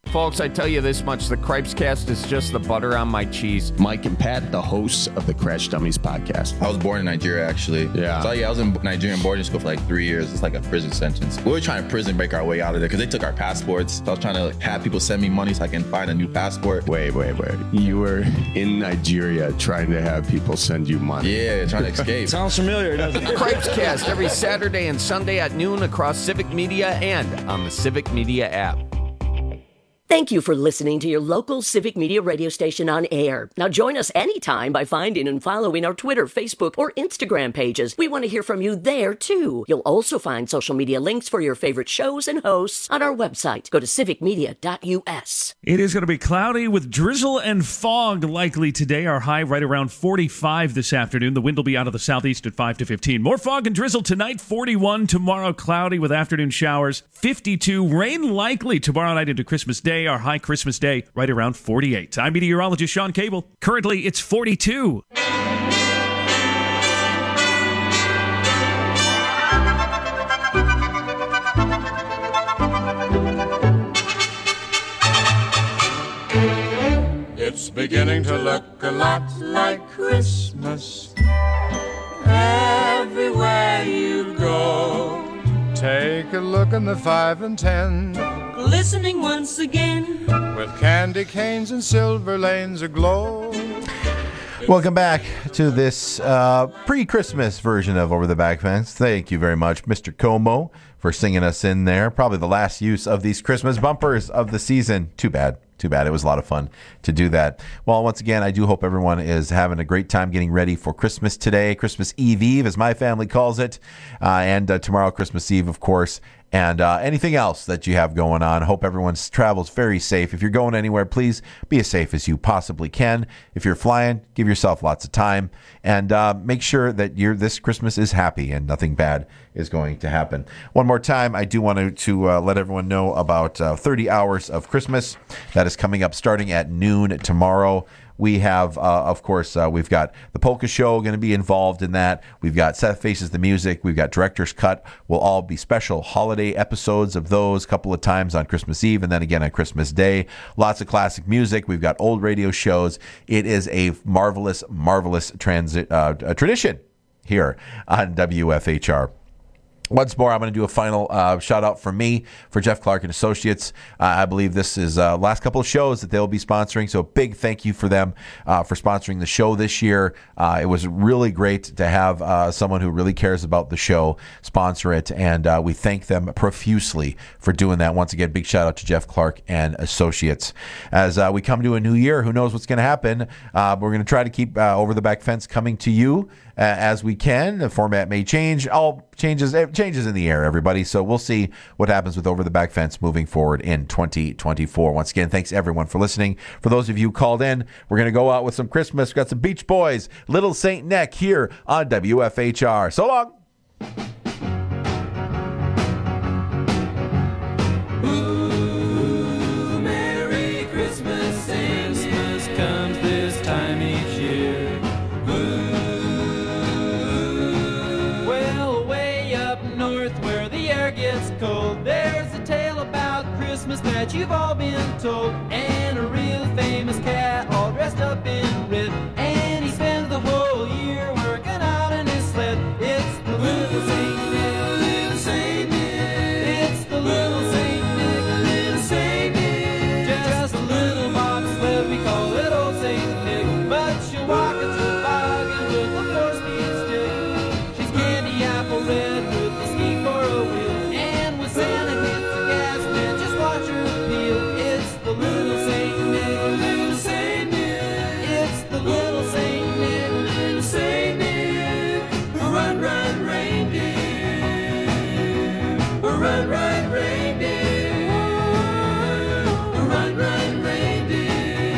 Folks, I tell you this much, the Cripes Cast is just the butter on my cheese. Mike and Pat, the hosts of the Crash Dummies podcast. I was born in Nigeria, actually. Yeah. So, yeah, I was in Nigerian boarding school for like three years. It's like a prison sentence. We were trying to prison break our way out of there because they took our passports. So I was trying to like, have people send me money so I can find a new passport. Wait, wait, wait. You were in Nigeria trying to have people send you money. Yeah, trying to escape. Sounds familiar, doesn't it? Cripes Cast every Saturday and Sunday at noon across Civic Media and on the Civic Media app. Thank you for listening to your local Civic Media radio station on air. Now join us anytime by finding and following our Twitter, Facebook, or Instagram pages. We want to hear from you there, too. You'll also find social media links for your favorite shows and hosts on our website. Go to civic media dot U S. It is going to be cloudy with drizzle and fog likely today. Our high right around forty-five this afternoon. The wind will be out of the southeast at five to fifteen. More fog and drizzle tonight, forty-one. Tomorrow, cloudy with afternoon showers, fifty-two. Rain likely tomorrow night into Christmas Day. Our high Christmas Day right around forty-eight. I'm meteorologist Sean Cable. Currently, it's forty-two. It's beginning to look a lot like Christmas everywhere you go. Take a look in the five and ten, Glistening once again with candy canes and silver lanes aglow. Welcome back to this uh, pre-Christmas version of Over the Back Fence. Thank you very much, Mister Como, for singing us in there. Probably the last use of these Christmas bumpers of the season. Too bad. Too bad. It was a lot of fun to do that. Well, once again, I do hope everyone is having a great time getting ready for Christmas today. Christmas Eve Eve, as my family calls it. Uh, and uh, tomorrow, Christmas Eve, of course. And uh, anything else that you have going on. Hope everyone's travels very safe. If you're going anywhere, please be as safe as you possibly can. If you're flying, give yourself lots of time. And uh, make sure that your this Christmas is happy and nothing bad is going to happen. One more time, I do want to, to uh, let everyone know about uh, thirty hours of Christmas. That is coming up starting at noon tomorrow. We have, uh, of course, uh, we've got the Polka Show going to be involved in that. We've got Seth Faces the Music. We've got Director's Cut. Will all be special holiday episodes of those a couple of times on Christmas Eve and then again on Christmas Day. Lots of classic music. We've got old radio shows. It is a marvelous, marvelous transit uh, tradition here on W F H R. Once more, I'm going to do a final uh, shout out from me for Jeff Clark and Associates. Uh, I believe this is uh, last couple of shows that they'll be sponsoring. So a big thank you for them uh, for sponsoring the show this year. Uh, it was really great to have uh, someone who really cares about the show sponsor it. And uh, we thank them profusely for doing that. Once again, big shout out to Jeff Clark and Associates. As uh, we come to a new year, who knows what's going to happen? Uh, we're going to try to keep uh, Over the Back Fence coming to you uh, as we can. The format may change. All changes changes in the air, everybody. So we'll see what happens with Over the Back Fence moving forward in twenty twenty-four. Once again, thanks everyone for listening. For those of you who called in, we're going to go out with some Christmas. We've got some Beach Boys, Little Saint Nick here on W F H R. So long. Ooh, Merry Christmas, Christmas comes this time each year. Ooh, well, way up north where the air gets cold, there's a tale about Christmas that you've all been told, and a real famous cat all dressed up in red, and he spends the whole year working out in his sled. It's the little Saint Nick, little Saint Nick. It's the little Saint Nick, little Saint Nick. Just a little box sled, we call it old Saint Nick, but she'll walk a toboggan with a four-speed stick. She's candy apple red with a ski for a wheel, and when Santa hits the gas, man, just watch her peel. It's the little Saint Nick, little Saint Nick. It's the little Saint Nick, little Saint Nick. Run, run, reindeer. Run, run, reindeer. Run, run, reindeer.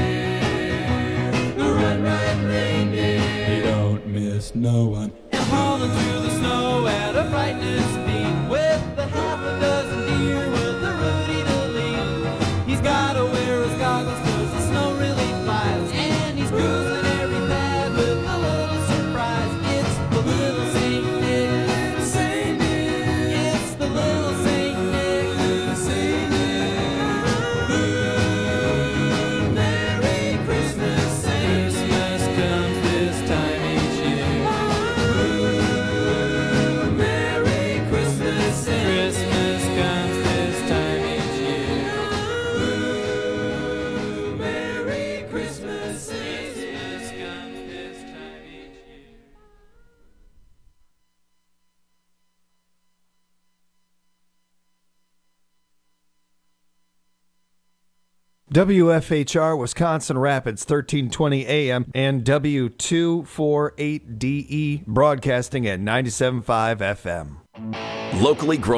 Run, run, reindeer. You don't miss no one. And hauling through the snow at a frightening speed with a half a dozen deer with a Rudy to lead. He's gotta wear his goggles 'cause the snow really flies, and he's cruising every pad with a little surprise. It's the little Saint Nick, little Saint Nick. It's the little Saint Nick, little Saint Nick. W F H R Wisconsin Rapids, thirteen twenty A M, and W two forty-eight D E broadcasting at ninety-seven point five F M. Locally grown